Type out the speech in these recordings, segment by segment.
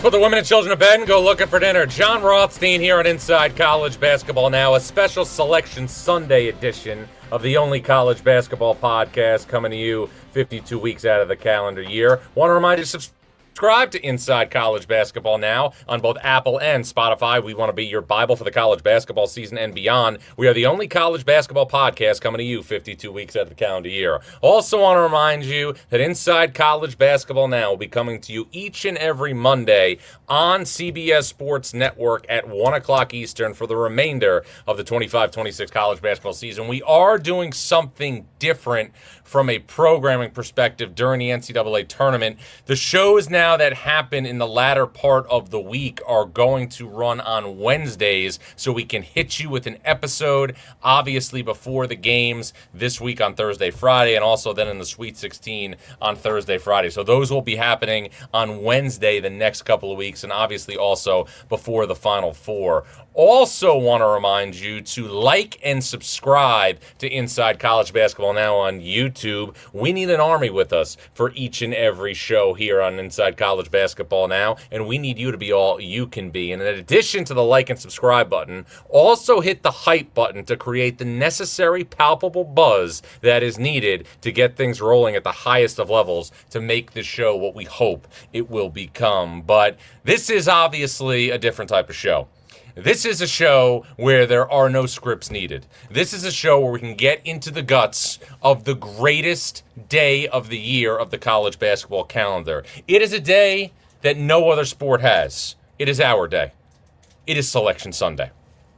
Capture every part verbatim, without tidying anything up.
Put the women and children to bed and go looking for dinner. John Rothstein here on Inside College Basketball Now, a special Selection Sunday edition of the only college basketball podcast coming to you fifty-two weeks out of the calendar year. Want to remind you to subscribe. Subscribe to Inside College Basketball Now on both Apple and Spotify. We want to be your Bible for the college basketball season and beyond. We are the only college basketball podcast coming to you fifty-two weeks out of the calendar year. Also want to remind you that Inside College Basketball Now will be coming to you each and every Monday on C B S Sports Network at one o'clock Eastern for the remainder of the twenty-five twenty-six college basketball season. We are doing something different from a programming perspective during the N C double A tournament. The shows now that happen in the latter part of the week are going to run on Wednesdays, so we can hit you with an episode, obviously before the games this week on Thursday, Friday, and also then in the Sweet sixteen on Thursday, Friday. So those will be happening on Wednesday the next couple of weeks, and obviously also before the Final Four. Also want to remind you to like and subscribe to Inside College Basketball Now on YouTube. We need an army with us for each and every show here on Inside College Basketball Now, and we need you to be all you can be. And in addition to the like and subscribe button, also hit the hype button to create the necessary palpable buzz that is needed to get things rolling at the highest of levels to make this show what we hope it will become. But this is obviously a different type of show. This is a show where there are no scripts needed. This is a show where we can get into the guts of the greatest day of the year of the college basketball calendar. It is a day that no other sport has. It is our day. It is Selection Sunday.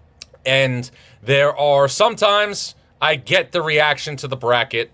And there are sometimes I get the reaction to the bracket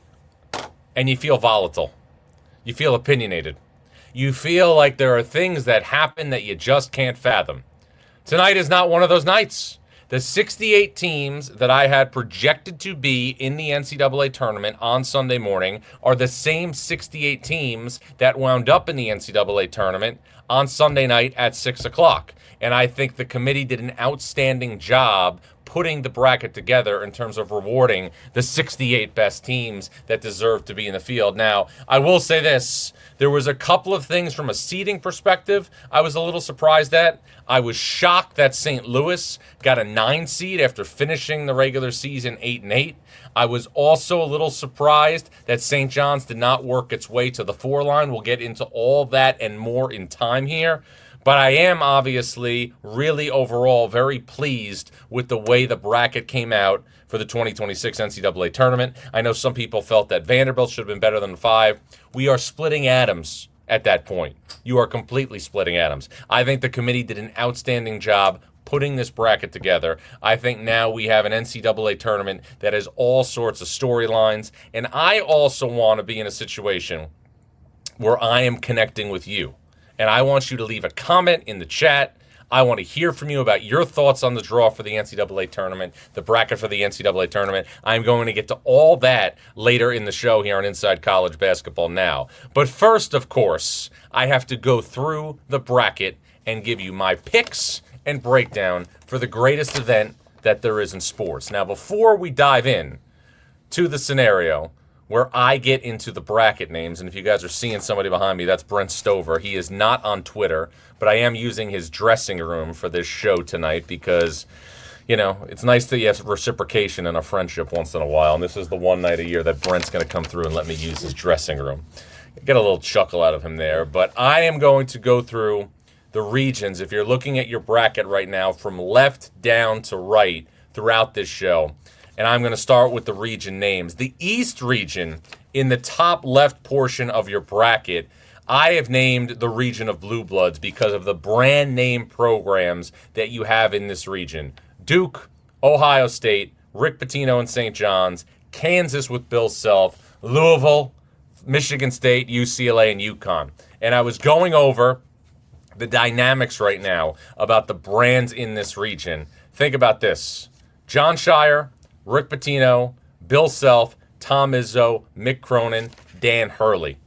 and you feel volatile. You feel opinionated. You feel like there are things that happen that you just can't fathom. Tonight is not one of those nights. The sixty-eight teams that I had projected to be in the N C double A tournament on Sunday morning are the same sixty-eight teams that wound up in the N C double A tournament on Sunday night at six o'clock. And I think the committee did an outstanding job putting the bracket together in terms of rewarding the sixty-eight best teams that deserve to be in the field. Now, I will say this. There was a couple of things from a seeding perspective I was a little surprised at. I was shocked that Saint Louis got a nine seed after finishing the regular season eight and eight. I was also a little surprised that Saint John's did not work its way to the four line. We'll get into all that and more in time here. But I am obviously really overall very pleased with the way the bracket came out for the twenty twenty-six N C double A tournament. I know some people felt that Vanderbilt should have been better than five. We are splitting atoms at that point. You are completely splitting atoms. I think the committee did an outstanding job putting this bracket together. I think now we have an N C double A tournament that has all sorts of storylines. And I also want to be in a situation where I am connecting with you. And I want you to leave a comment in the chat. I want to hear from you about your thoughts on the draw for the N C double A tournament, the bracket for the N C double A tournament. I'm going to get to all that later in the show here on Inside College Basketball Now. But first, of course, I have to go through the bracket and give you my picks and breakdown for the greatest event that there is in sports. Now, before we dive in to the scenario where I get into the bracket names, and if you guys are seeing somebody behind me, that's Brent Stover. He is not on Twitter, but I am using his dressing room for this show tonight because, you know, it's nice to have reciprocation in a friendship once in a while, and this is the one night a year that Brent's going to come through and let me use his dressing room. Get a little chuckle out of him there, but I am going to go through the regions. If you're looking at your bracket right now from left down to right throughout this show, and I'm going to start with the region names. The East region, in the top left portion of your bracket, I have named the region of Blue Bloods because of the brand name programs that you have in this region. Duke, Ohio State, Rick Pitino and Saint John's, Kansas with Bill Self, Louisville, Michigan State, U C L A, and UConn. And I was going over the dynamics right now about the brands in this region. Think about this. Jon Scheyer, Rick Pitino, Bill Self, Tom Izzo, Mick Cronin, Dan Hurley.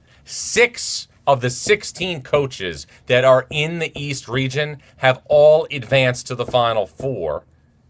Six of the sixteen coaches that are in the East region have all advanced to the Final Four.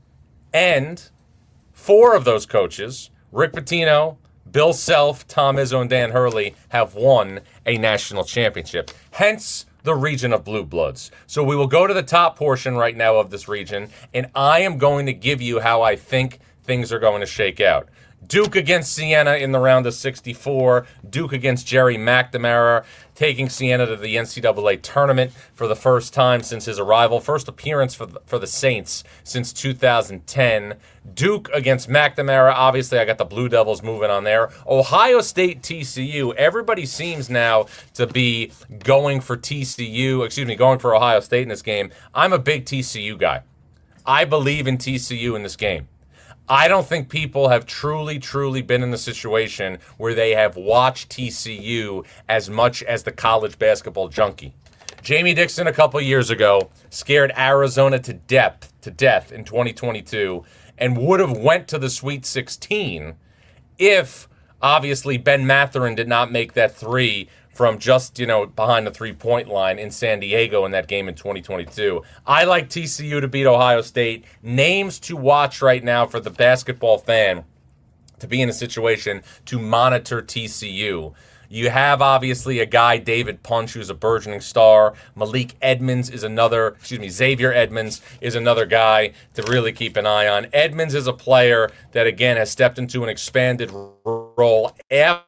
And four of those coaches, Rick Pitino, Bill Self, Tom Izzo, and Dan Hurley, have won a national championship. Hence, the region of blue bloods. So we will go to the top portion right now of this region, and I am going to give you how I think things are going to shake out. Duke against Siena in the round of sixty-four. Duke against Jerry McNamara, taking Siena to the N C double A tournament for the first time since his arrival. First appearance for the, for the Saints since two thousand ten. Duke against McNamara. Obviously, I got the Blue Devils moving on there. Ohio State T C U. Everybody seems now to be going for T C U, excuse me, going for Ohio State in this game. I'm a big T C U guy. I believe in T C U in this game. I don't think people have truly, truly been in the situation where they have watched T C U as much as the college basketball junkie. Jamie Dixon a couple years ago scared Arizona to death, to death in twenty twenty-two and would have went to the Sweet sixteen if, obviously, Ben Mathurin did not make that three from just, you know, behind the three-point line in San Diego in that game in twenty twenty-two. I like T C U to beat Ohio State. Names to watch right now for the basketball fan to be in a situation to monitor T C U. You have, obviously, a guy, David Punch, who's a burgeoning star. Malik Edmonds is another, excuse me, Xavier Edmonds is another guy to really keep an eye on. Edmonds is a player that, again, has stepped into an expanded role after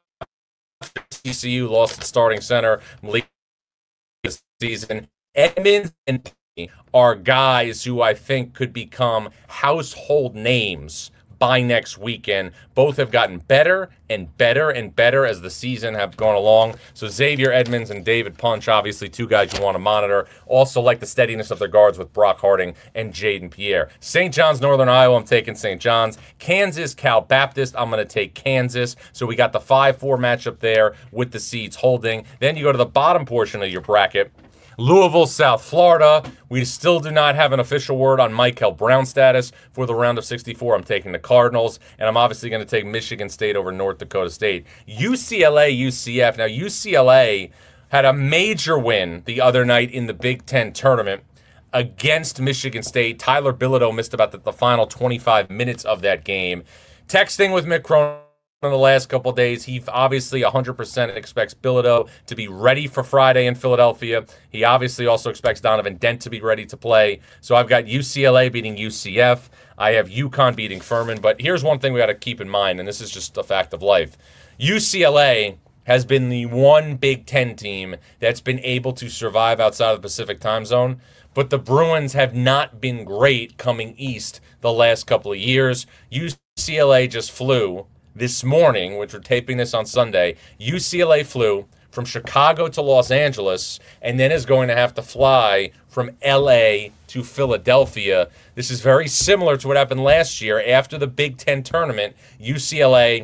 T C U lost its starting center Malik this season. Edmonds and Penny are guys who I think could become household names by next weekend. Both have gotten better and better and better as the season have gone along. So Xavier Edmonds and David Punch, obviously two guys you want to monitor. Also like the steadiness of their guards with Brock Harding and Jaden Pierre. Saint John's, Northern Iowa, I'm taking Saint John's. Kansas, Cal Baptist, I'm going to take Kansas. So we got the five four matchup there with the seeds holding. Then you go to the bottom portion of your bracket. Louisville, South Florida. We still do not have an official word on Michael Brown's status for the round of sixty-four. I'm taking the Cardinals, and I'm obviously going to take Michigan State over North Dakota State. U C L A, U C F. Now, U C L A had a major win the other night in the Big Ten tournament against Michigan State. Tyler Bilodeau missed about the, the final twenty-five minutes of that game. Texting with Mick Cronin in the last couple of days, he obviously one hundred percent expects Bilodeau to be ready for Friday in Philadelphia. He obviously also expects Donovan Dent to be ready to play. So I've got U C L A beating U C F. I have UConn beating Furman. But here's one thing we got to keep in mind, and this is just a fact of life. U C L A has been the one Big Ten team that's been able to survive outside of the Pacific time zone. But the Bruins have not been great coming east the last couple of years. U C L A just flew this morning, which we're taping this on Sunday. U C L A flew from Chicago to Los Angeles and then is going to have to fly from L A to Philadelphia. This is very similar to what happened last year. After the Big Ten tournament, U C L A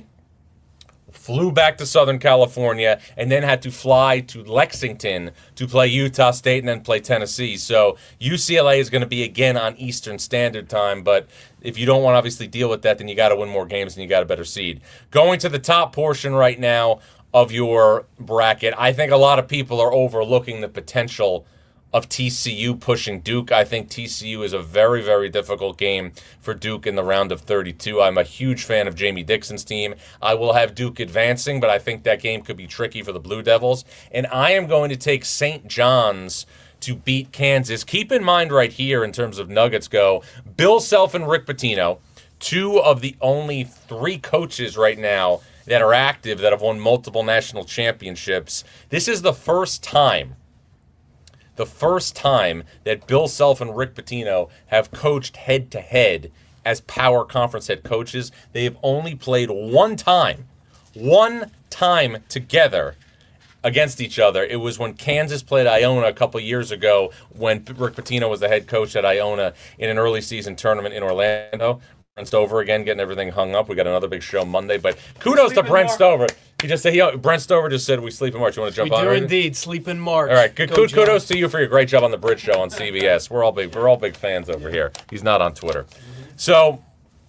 flew back to Southern California and then had to fly to Lexington to play Utah State and then play Tennessee. So U C L A is going to be again on Eastern Standard Time, but if you don't want to obviously deal with that, then you got to win more games and you got a better seed. Going to the top portion right now of your bracket, I think a lot of people are overlooking the potential of T C U pushing Duke. I think T C U is a very, very difficult game for Duke in the round of thirty-two. I'm a huge fan of Jamie Dixon's team. I will have Duke advancing, but I think that game could be tricky for the Blue Devils. And I am going to take Saint John's to beat Kansas. Keep in mind right here in terms of Nuggets go, Bill Self and Rick Pitino, two of the only three coaches right now that are active that have won multiple national championships. This is the first time The first time that Bill Self and Rick Pitino have coached head-to-head as power conference head coaches. They have only played one time, one time together against each other. It was when Kansas played Iona a couple years ago when Rick Pitino was the head coach at Iona in an early season tournament in Orlando. Brent Stover again getting everything hung up. We got another big show Monday, but kudos to Brent Stover. He just said he Brent Stover just said we sleep in March. You want to jump we on? We do right? indeed sleep in March. All right, good, Go, kudos to you for your great job on the Bridge Show on C B S. We're all big. We're all big fans over here. He's not on Twitter, so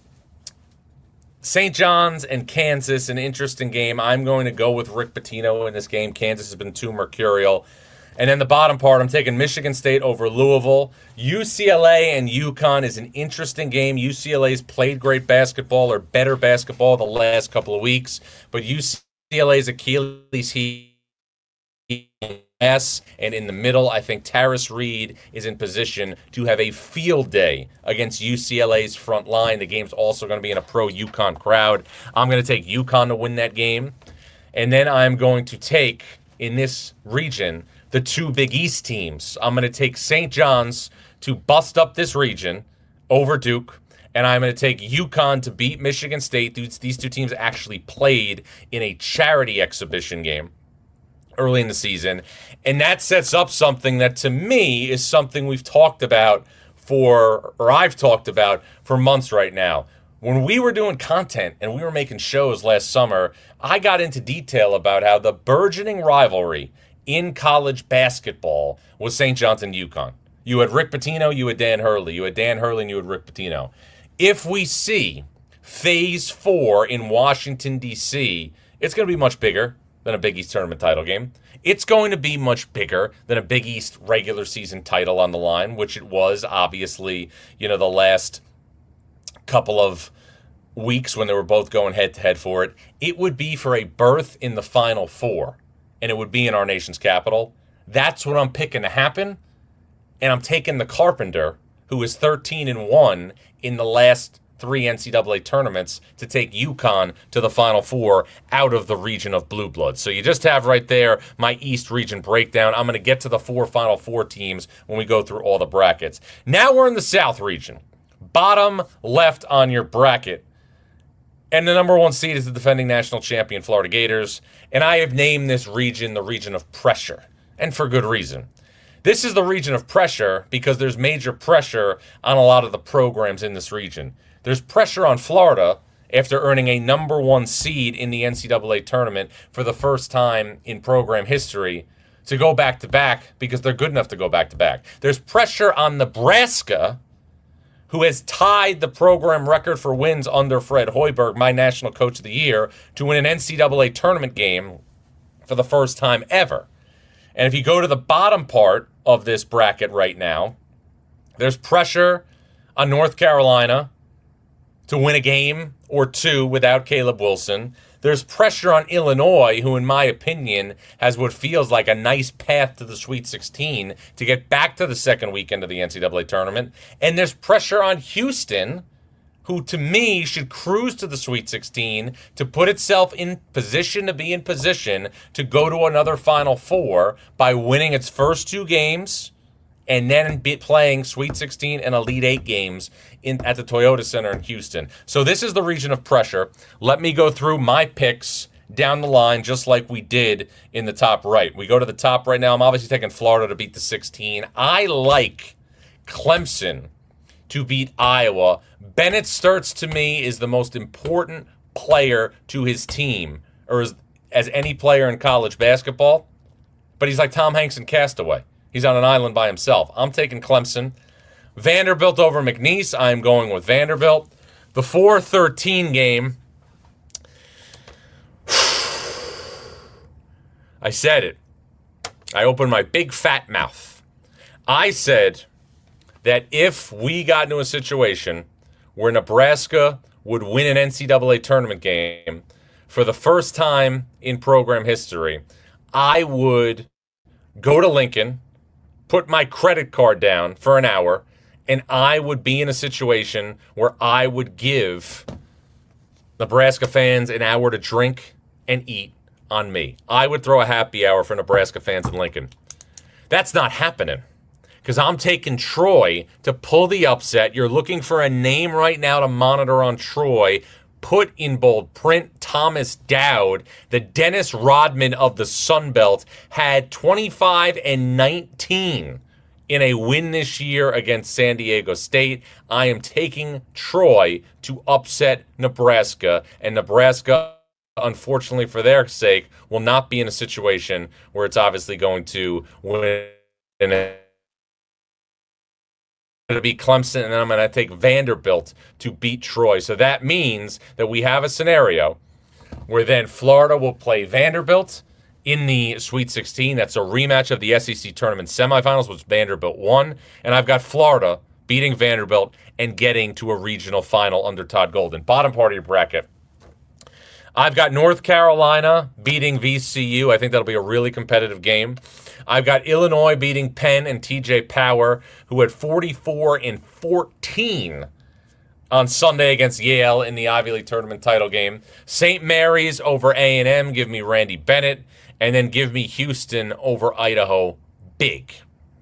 Saint John's and Kansas, an interesting game. I'm going to go with Rick Pitino in this game. Kansas has been too mercurial. And then the bottom part, I'm taking Michigan State over Louisville. U C L A and UConn is an interesting game. U C L A's played great basketball or better basketball the last couple of weeks, but U C L A's Achilles heel S, and in the middle, I think Tarris Reed is in position to have a field day against U C L A's front line. The game's also going to be in a pro UConn crowd. I'm going to take UConn to win that game. And then I'm going to take, in this region, the two Big East teams. I'm going to take Saint John's to bust up this region over Duke. And I'm going to take UConn to beat Michigan State. These two teams actually played in a charity exhibition game early in the season. And that sets up something that, to me, is something we've talked about for, or I've talked about for months right now. When we were doing content and we were making shows last summer, I got into detail about how the burgeoning rivalry in college basketball was Saint John's and UConn. You had Rick Pitino, you had Dan Hurley. You had Dan Hurley and you had Rick Pitino. If we see Phase four in Washington, D C, it's going to be much bigger than a Big East tournament title game. It's going to be much bigger than a Big East regular season title on the line, which it was, obviously, you know, the last couple of weeks when they were both going head-to-head for it. It would be for a berth in the Final Four, and it would be in our nation's capital. That's what I'm picking to happen, and I'm taking the Carpenter, who is thirteen and one in the last three N C double A tournaments, to take UConn to the Final Four out of the region of Blue Bloods. So you just have right there my East region breakdown. I'm going to get to the four Final Four teams when we go through all the brackets. Now we're in the South region. Bottom left on your bracket. And the number one seed is the defending national champion Florida Gators. And I have named this region the region of pressure. And for good reason. This is the region of pressure because there's major pressure on a lot of the programs in this region. There's pressure on Florida after earning a number one seed in the N C double A tournament for the first time in program history to go back-to-back because they're good enough to go back-to-back. There's pressure on Nebraska, who has tied the program record for wins under Fred Hoiberg, my National Coach of the Year, to win an N C double A tournament game for the first time ever. And if you go to the bottom part of this bracket right now, there's pressure on North Carolina to win a game or two without Caleb Wilson. There's pressure on Illinois, who in my opinion has what feels like a nice path to the Sweet sixteen to get back to the second weekend of the N C double A tournament. And there's pressure on Houston, who to me should cruise to the Sweet sixteen to put itself in position to be in position to go to another Final Four by winning its first two games and then be playing Sweet sixteen and Elite Eight games in at the Toyota Center in Houston. So this is the region of pressure. Let me go through my picks down the line just like we did in the top right. We go to the top right now. I'm obviously taking Florida to beat the sixteen. I like Clemson to beat Iowa. Bennett Sturts, to me, is the most important player to his team, or as, as any player in college basketball. But he's like Tom Hanks in Castaway. He's on an island by himself. I'm taking Clemson. Vanderbilt over McNeese. I'm going with Vanderbilt. The four thirteen game. I said it. I opened my big fat mouth. I said that if we got into a situation where Nebraska would win an N C double A tournament game for the first time in program history, I would go to Lincoln, put my credit card down for an hour, and I would be in a situation where I would give Nebraska fans an hour to drink and eat on me. I would throw a happy hour for Nebraska fans in Lincoln. That's not happening because I'm taking Troy to pull the upset. You're looking for a name right now to monitor on Troy. Put in bold print Thomas Dowd, the Dennis Rodman of the Sun Belt, had twenty-five and nineteen in a win this year against San Diego State. I am taking Troy to upset Nebraska, and Nebraska, unfortunately for their sake, will not be in a situation where it's obviously going to win. Going to be Clemson, and then I'm going to take Vanderbilt to beat Troy. So that means that we have a scenario where then Florida will play Vanderbilt in the Sweet sixteen. That's a rematch of the S E C tournament semifinals, which Vanderbilt won. And I've got Florida beating Vanderbilt and getting to a regional final under Todd Golden. Bottom part of your bracket. I've got North Carolina beating V C U. I think that'll be a really competitive game. I've got Illinois beating Penn and T J Power, who had forty-four and fourteen on Sunday against Yale in the Ivy League tournament title game. Saint Mary's over A and M. Give me Randy Bennett. And then give me Houston over Idaho. Big.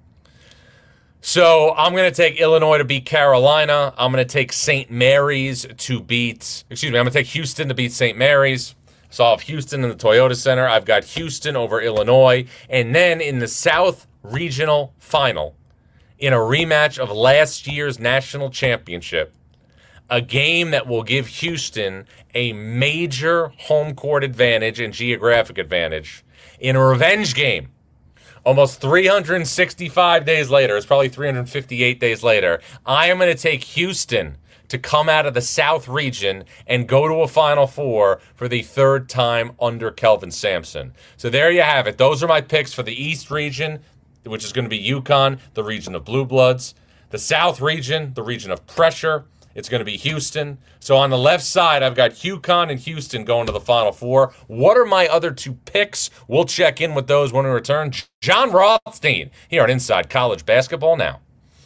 So I'm going to take Illinois to beat Carolina. I'm going to take Saint Mary's to beat, excuse me, I'm going to take Houston to beat Saint Mary's. So I'll have Houston in the Toyota Center. I've got Houston over Illinois. And then in the South Regional Final, in a rematch of last year's national championship, a game that will give Houston a major home court advantage and geographic advantage. In a revenge game, almost three hundred sixty-five days later, it's probably three hundred fifty-eight days later, I am going to take Houston to come out of the South region and go to a Final Four for the third time under Kelvin Sampson. So there you have it. Those are my picks for the East region, which is going to be UConn, the region of Blue Bloods. The South region, the region of pressure. It's going to be Houston. So on the left side, I've got UConn and Houston going to the Final Four. What are my other two picks? We'll check in with those when we return. Jon Rothstein here on Inside College Basketball Now.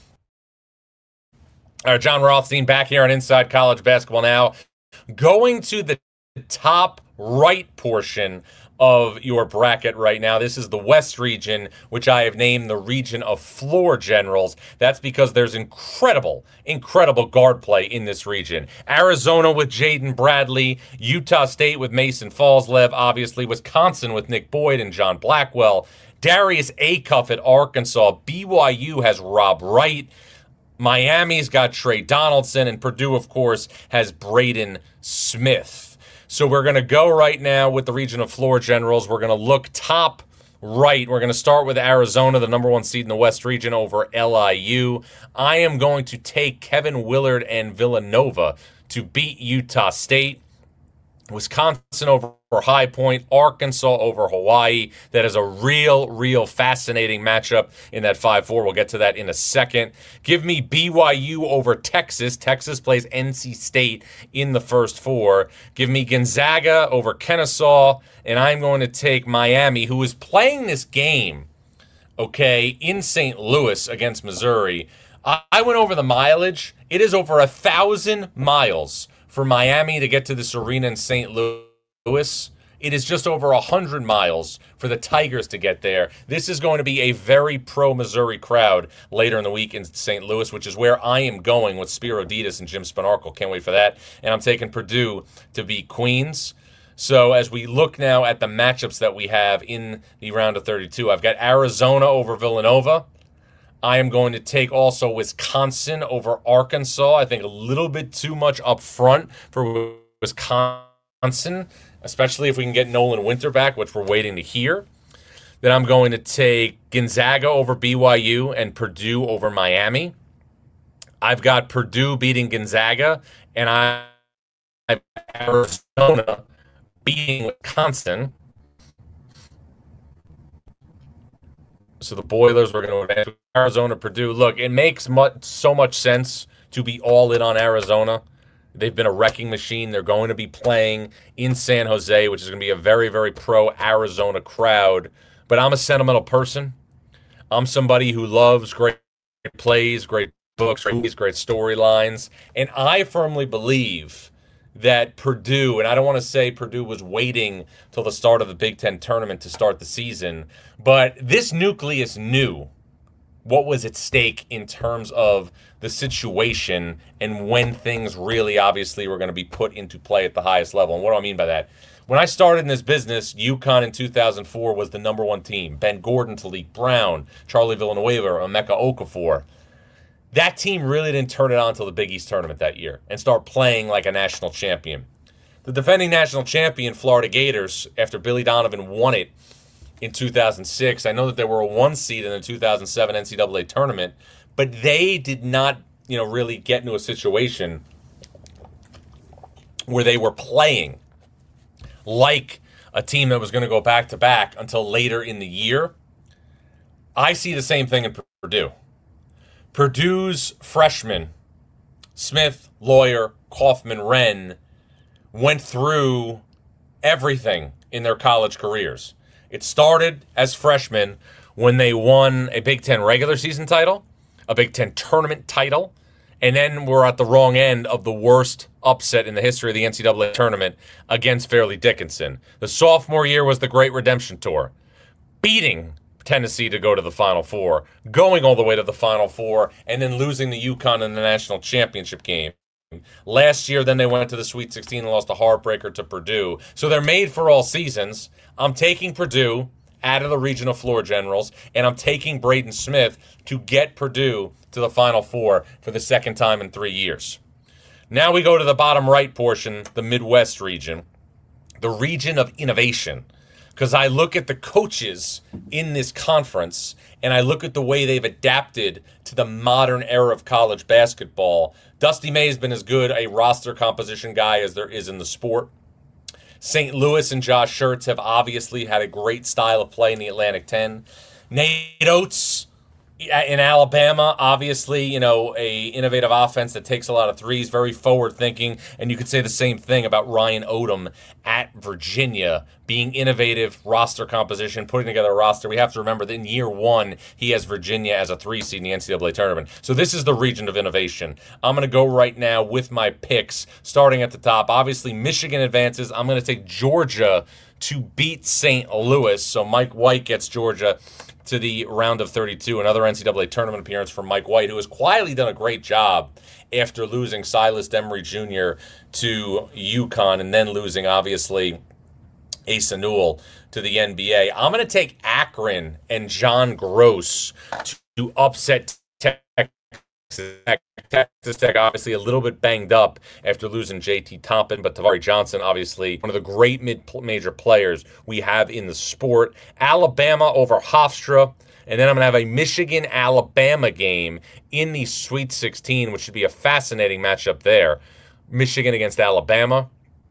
All right, Jon Rothstein back here on Inside College Basketball Now. Going to the top right portion of your bracket right now. This is the West region, which I have named the region of floor generals. That's because there's incredible, incredible guard play in this region. Arizona with Jaden Bradley, Utah State with Mason Falslev, obviously Wisconsin with Nick Boyd and John Blackwell, Darius Acuff at Arkansas, B Y U has Rob Wright, Miami's got Trey Donaldson, and Purdue, of course, has Braden Smith. So we're going to go right now with the region of floor generals. We're going to look top right. We're going to start with Arizona, the number one seed in the West region, over L I U. I am going to take Kevin Willard and Villanova to beat Utah State. Wisconsin over High Point, Arkansas over Hawaii. That is a real, real fascinating matchup in that five four. We'll get to that in a second. Give me B Y U over Texas. Texas plays N C State in the first four. Give me Gonzaga over Kennesaw, and I'm going to take Miami, who is playing this game, okay, in Saint Louis against Missouri. I, I went over the mileage. It is over a thousand miles for Miami to get to this arena in Saint Louis. It is just over one hundred miles for the Tigers to get there. This is going to be a very pro-Missouri crowd later in the week in Saint Louis, which is where I am going with Spiro Ditas and Jim Spanarkel. Can't wait for that. And I'm taking Purdue to beat Queens. So as we look now at the matchups that we have in the round of thirty-two, I've got Arizona over Villanova. I am going to take also Wisconsin over Arkansas. I think a little bit too much up front for Wisconsin, especially if we can get Nolan Winter back, which we're waiting to hear. Then I'm going to take Gonzaga over B Y U and Purdue over Miami. I've got Purdue beating Gonzaga, and I have Arizona beating Wisconsin. So the Boilers were going to advance with Arizona, Purdue. Look, it makes much, so much sense to be all in on Arizona. They've been a wrecking machine. They're going to be playing in San Jose, which is going to be a very, very pro-Arizona crowd. But I'm a sentimental person. I'm somebody who loves great plays, great books, great movies, great storylines. And I firmly believe that Purdue, and I don't want to say Purdue was waiting till the start of the Big Ten tournament to start the season, but this nucleus knew what was at stake in terms of the situation and when things really obviously were going to be put into play at the highest level. And what do I mean by that? When I started in this business, UConn in two thousand four was the number one team. Ben Gordon, Talik Brown, Charlie Villanueva, Emeka Okafor. That team really didn't turn it on until the Big East tournament that year and start playing like a national champion. The defending national champion, Florida Gators, after Billy Donovan won it in two thousand six, I know that they were a one seed in the two thousand seven N C double A tournament, but they did not, you know, really get into a situation where they were playing like a team that was going to go back-to-back until later in the year. I see the same thing in Purdue. Purdue's freshmen, Smith, Lawyer, Kaufman, Wren, went through everything in their college careers. It started as freshmen when they won a Big Ten regular season title, a Big Ten tournament title, and then we're at the wrong end of the worst upset in the history of the N C double A tournament against Fairleigh Dickinson. The sophomore year was the Great Redemption Tour, beating Tennessee to go to the Final Four, going all the way to the Final Four, and then losing the UConn in the national championship game. Last year, then they went to the Sweet sixteen and lost a heartbreaker to Purdue. So they're made for all seasons. I'm taking Purdue out of the regional floor generals, and I'm taking Braden Smith to get Purdue to the Final Four for the second time in three years. Now we go to the bottom right portion, the Midwest region, the region of innovation. Because I look at the coaches in this conference, and I look at the way they've adapted to the modern era of college basketball. Dusty May has been as good a roster composition guy as there is in the sport. Saint Louis and Josh Schertz have obviously had a great style of play in the Atlantic ten. Nate Oates in Alabama, obviously, you know, a innovative offense that takes a lot of threes, very forward-thinking, and you could say the same thing about Ryan Odom at Virginia, being innovative, roster composition, putting together a roster. We have to remember that in year one, he has Virginia as a three seed in the N C double A tournament. So this is the region of innovation. I'm going to go right now with my picks, starting at the top. Obviously, Michigan advances. I'm going to take Georgia to beat Saint Louis. So Mike White gets Georgia to the round of thirty-two, another N C double A tournament appearance from Mike White, who has quietly done a great job after losing Silas Demery Junior to UConn and then losing, obviously, Asa Newell to the N B A. I'm going to take Akron and John Gross to upset Texas Tech. Texas Tech obviously a little bit banged up after losing J T Toppin, but Tavari Johnson, obviously one of the great mid-major players we have in the sport. Alabama over Hofstra, and then I'm going to have a Michigan-Alabama game in the Sweet sixteen, which should be a fascinating matchup there. Michigan against Alabama.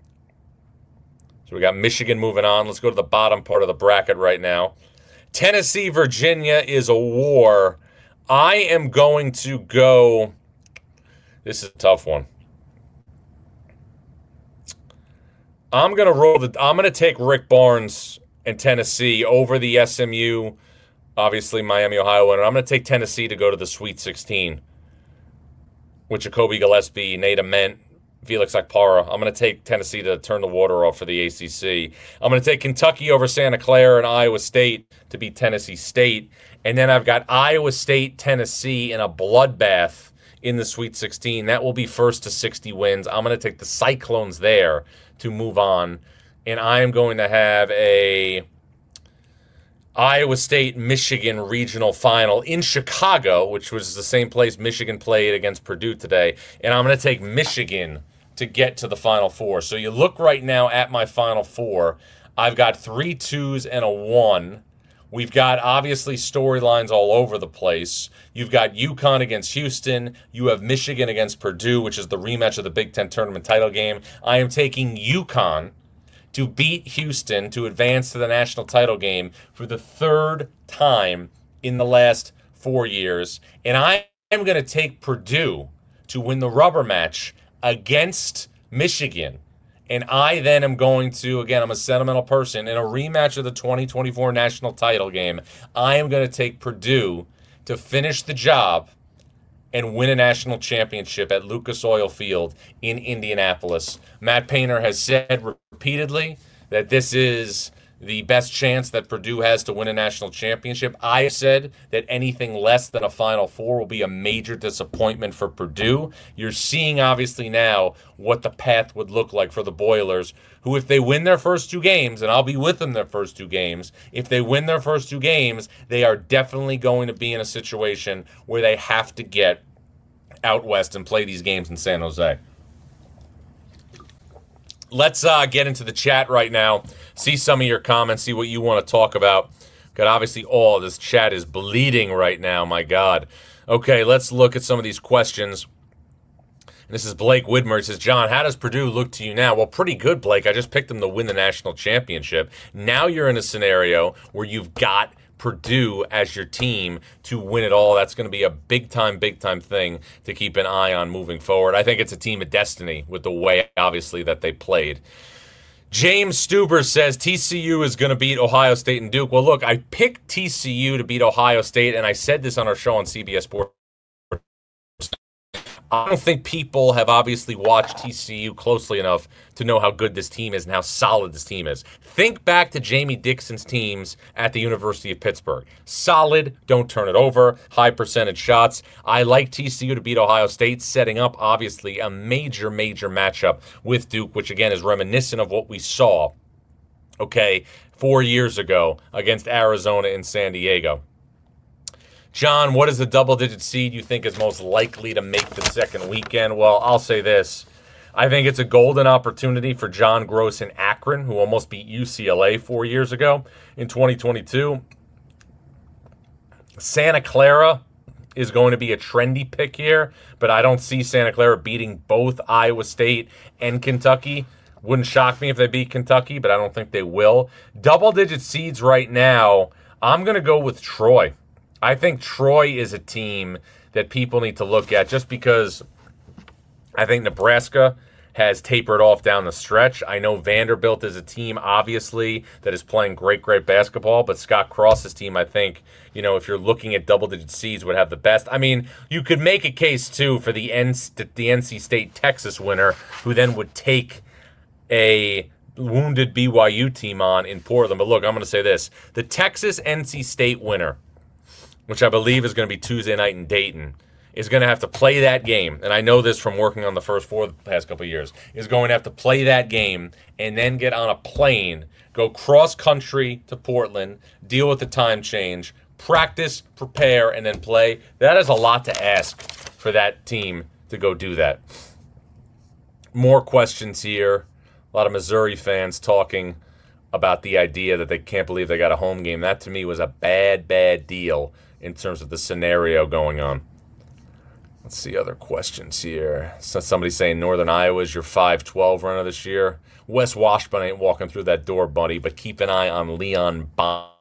So we got Michigan moving on. Let's go to the bottom part of the bracket right now. Tennessee, Virginia is a war. I am going to go, this is a tough one. I'm going to roll the, I'm going to take Rick Barnes and Tennessee over the S M U, obviously Miami, Ohio winner. I'm going to take Tennessee to go to the Sweet sixteen with Jacoby Gillespie, Nate Ament, Felix Akpara. I'm going to take Tennessee to turn the water off for the A C C. I'm going to take Kentucky over Santa Clara and Iowa State to beat Tennessee State. And then I've got Iowa State, Tennessee in a bloodbath in the Sweet sixteen. That will be first to sixty wins. I'm going to take the Cyclones there to move on. And I am going to have a Iowa State-Michigan regional final in Chicago, which was the same place Michigan played against Purdue today. And I'm going to take Michigan to get to the Final Four. So you look right now at my Final Four. I've got three twos and a one. We've got, obviously, storylines all over the place. You've got UConn against Houston. You have Michigan against Purdue, which is the rematch of the Big Ten tournament title game. I am taking UConn to beat Houston to advance to the national title game for the third time in the last four years. And I am going to take Purdue to win the rubber match against Michigan. And I then am going to, again, I'm a sentimental person, in a rematch of the twenty twenty-four national title game, I am going to take Purdue to finish the job and win a national championship at Lucas Oil Field in Indianapolis. Matt Painter has said repeatedly that this is the best chance that Purdue has to win a national championship. I said that anything less than a Final Four will be a major disappointment for Purdue. You're seeing, obviously, now what the path would look like for the Boilers, who, if they win their first two games, and I'll be with them their first two games, if they win their first two games, they are definitely going to be in a situation where they have to get out west and play these games in San Jose. Let's uh, get into the chat right now, see some of your comments, see what you want to talk about. Got obviously all oh, this chat is bleeding right now, my God. Okay, let's look at some of these questions. And this is Blake Widmer. He says, John, how does Purdue look to you now? Well, pretty good, Blake. I just picked them to win the national championship. Now you're in a scenario where you've got Purdue as your team to win it all. That's going to be a big-time, big-time thing to keep an eye on moving forward. I think it's a team of destiny with the way, obviously, that they played. James Stuber says T C U is going to beat Ohio State and Duke. Well, look, I picked T C U to beat Ohio State, and I said this on our show on C B S Sports. I don't think people have obviously watched T C U closely enough to know how good this team is and how solid this team is. Think back to Jamie Dixon's teams at the University of Pittsburgh. Solid, don't turn it over, high percentage shots. I like T C U to beat Ohio State, setting up, obviously, a major, major matchup with Duke, which, again, is reminiscent of what we saw, okay, four years ago against Arizona in San Diego. John, what is the double-digit seed you think is most likely to make the second weekend? Well, I'll say this. I think it's a golden opportunity for John Gross in Akron, who almost beat U C L A four years ago in twenty twenty-two. Santa Clara is going to be a trendy pick here, but I don't see Santa Clara beating both Iowa State and Kentucky. Wouldn't shock me if they beat Kentucky, but I don't think they will. Double-digit seeds right now, I'm going to go with Troy. I think Troy is a team that people need to look at just because I think Nebraska has tapered off down the stretch. I know Vanderbilt is a team, obviously, that is playing great, great basketball, but Scott Cross's team, I think, you know, if you're looking at double-digit seeds, would have the best. I mean, you could make a case, too, for the N C State-Texas winner, who then would take a wounded B Y U team on in Portland. But look, I'm going to say this. The Texas-N C State winner, which I believe is going to be Tuesday night in Dayton, is going to have to play that game, and I know this from working on the first four the past couple of years, is going to have to play that game and then get on a plane, go cross-country to Portland, deal with the time change, practice, prepare, and then play. That is a lot to ask for that team to go do that. More questions here. A lot of Missouri fans talking about the idea that they can't believe they got a home game. That, to me, was a bad, bad deal in terms of the scenario going on. Let's see other questions here. So somebody saying Northern Iowa is your five twelve runner this year. Wes Washburn ain't walking through that door, buddy, but keep an eye on Leon Bond.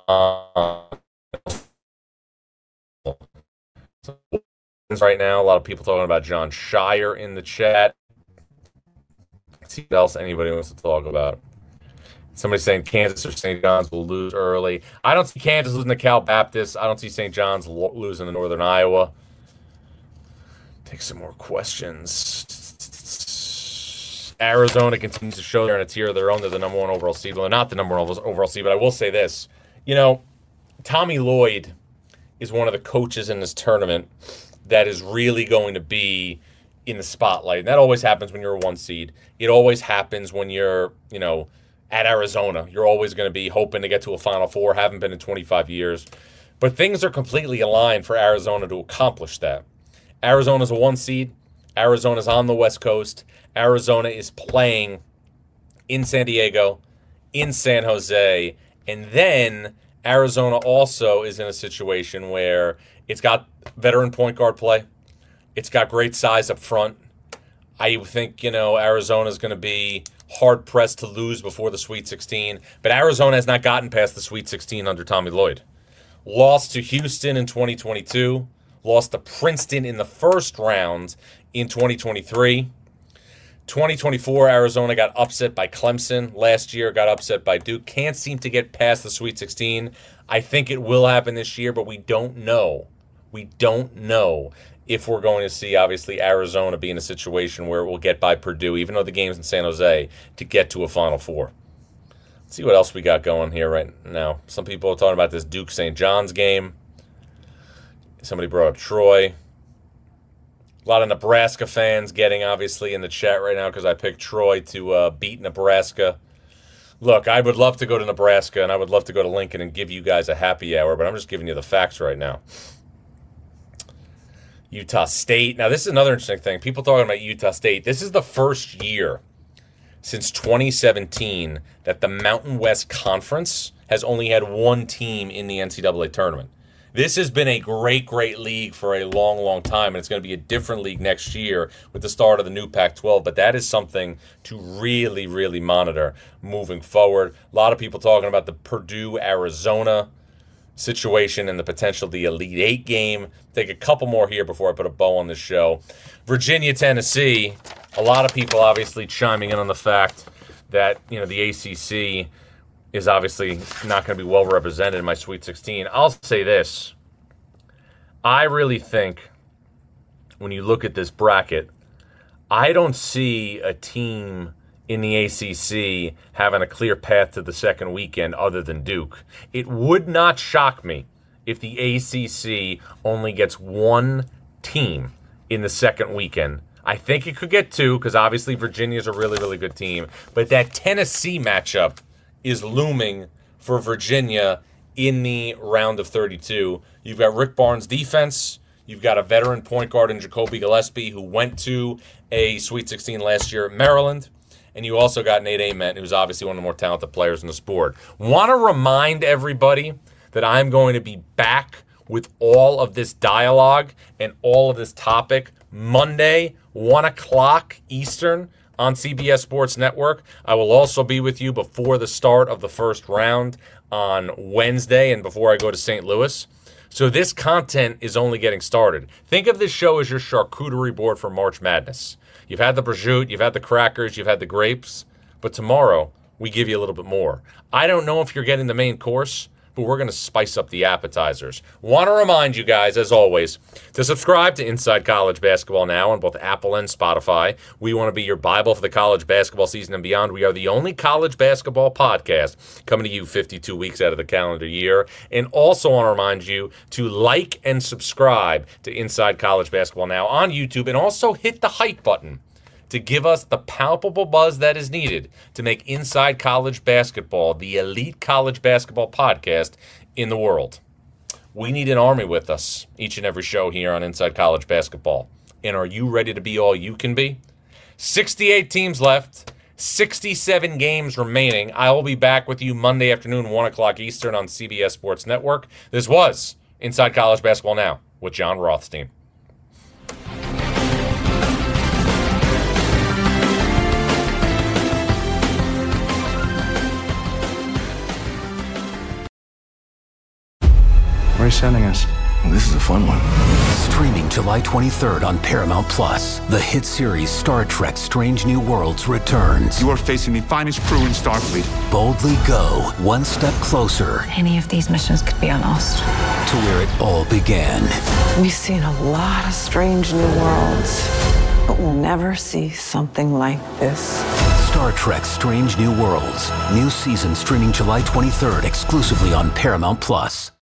Right now, a lot of people talking about John Shire in the chat. Let's see what else anybody wants to talk about. Somebody saying Kansas or Saint John's will lose early. I don't see Kansas losing to Cal Baptist. I don't see Saint John's lo- losing to Northern Iowa. Take some more questions. Arizona continues to show they're in a tier of their own. They're the number one overall seed. Well, they're not the number one overall seed, but I will say this. You know, Tommy Lloyd is one of the coaches in this tournament that is really going to be in the spotlight. And that always happens when you're a one seed. It always happens when you're, you know, at Arizona. You're always going to be hoping to get to a Final Four. Haven't been in twenty-five years. But things are completely aligned for Arizona to accomplish that. Arizona's a one seed. Arizona's on the West Coast. Arizona is playing in San Diego, in San Jose, and then Arizona also is in a situation where it's got veteran point guard play. It's got great size up front. I think, you know, Arizona's going to be hard-pressed to lose before the Sweet sixteen, but Arizona has not gotten past the Sweet sixteen under Tommy Lloyd. Lost to Houston in twenty twenty-two, lost to Princeton in the first round in twenty twenty-three. twenty twenty-four, Arizona got upset by Clemson. Last year, got upset by Duke. Can't seem to get past the Sweet sixteen. I think it will happen this year, but we don't know. We don't know if we're going to see, obviously, Arizona be in a situation where it will get by Purdue, even though the game's in San Jose, to get to a Final Four. Let's see what else we got going here right now. Some people are talking about this Duke-Saint John's game. Somebody brought up Troy. A lot of Nebraska fans getting, obviously, in the chat right now because I picked Troy to uh, beat Nebraska. Look, I would love to go to Nebraska, and I would love to go to Lincoln and give you guys a happy hour, but I'm just giving you the facts right now. Utah State. Now, this is another interesting thing. People talking about Utah State. This is the first year since twenty seventeen that the Mountain West Conference has only had one team in the N C double A tournament. This has been a great, great league for a long, long time, and it's going to be a different league next year with the start of the new Pac twelve, but that is something to really, really monitor moving forward. A lot of people talking about the Purdue-Arizona situation and the potential of the Elite Eight game. Take a couple more here before I put a bow on this show. Virginia, Tennessee. A lot of people obviously chiming in on the fact that, you know, the A C C is obviously not going to be well represented in my Sweet sixteen. I'll say this. I really think when you look at this bracket, I don't see a team in the A C C having a clear path to the second weekend other than Duke. It would not shock me if the A C C only gets one team in the second weekend. I think it could get two because obviously Virginia's a really, really good team. But that Tennessee matchup is looming for Virginia in the round of thirty-two. You've got Rick Barnes' defense. You've got a veteran point guard in Jacoby Gillespie who went to a Sweet sixteen last year at Maryland. And you also got Nate Ament, who's obviously one of the more talented players in the sport. Want to remind everybody that I'm going to be back with all of this dialogue and all of this topic Monday, one o'clock Eastern on C B S Sports Network. I will also be with you before the start of the first round on Wednesday and before I go to Saint Louis. So this content is only getting started. Think of this show as your charcuterie board for March Madness. You've had the prosciutto, you've had the crackers, you've had the grapes, but tomorrow we give you a little bit more. I don't know if you're getting the main course, but we're going to spice up the appetizers. Want to remind you guys, as always, to subscribe to Inside College Basketball Now on both Apple and Spotify. We want to be your Bible for the college basketball season and beyond. We are the only college basketball podcast coming to you fifty-two weeks out of the calendar year. And also want to remind you to like and subscribe to Inside College Basketball Now on YouTube, and also hit the hype button to give us the palpable buzz that is needed to make Inside College Basketball the elite college basketball podcast in the world. We need an army with us each and every show here on Inside College Basketball. And are you ready to be all you can be? sixty-eight teams left, sixty-seven games remaining. I will be back with you Monday afternoon, one o'clock Eastern on C B S Sports Network. This was Inside College Basketball Now with Jon Rothstein. Where are you sending us? Well, this is a fun one. Streaming July twenty-third on Paramount Plus, the hit series Star Trek Strange New Worlds returns. You are facing the finest crew in Starfleet. Boldly go one step closer. Any of these missions could be on Ost. To where it all began. We've seen a lot of strange new worlds, but we'll never see something like this. Star Trek Strange New Worlds. New season streaming July twenty-third exclusively on Paramount Plus.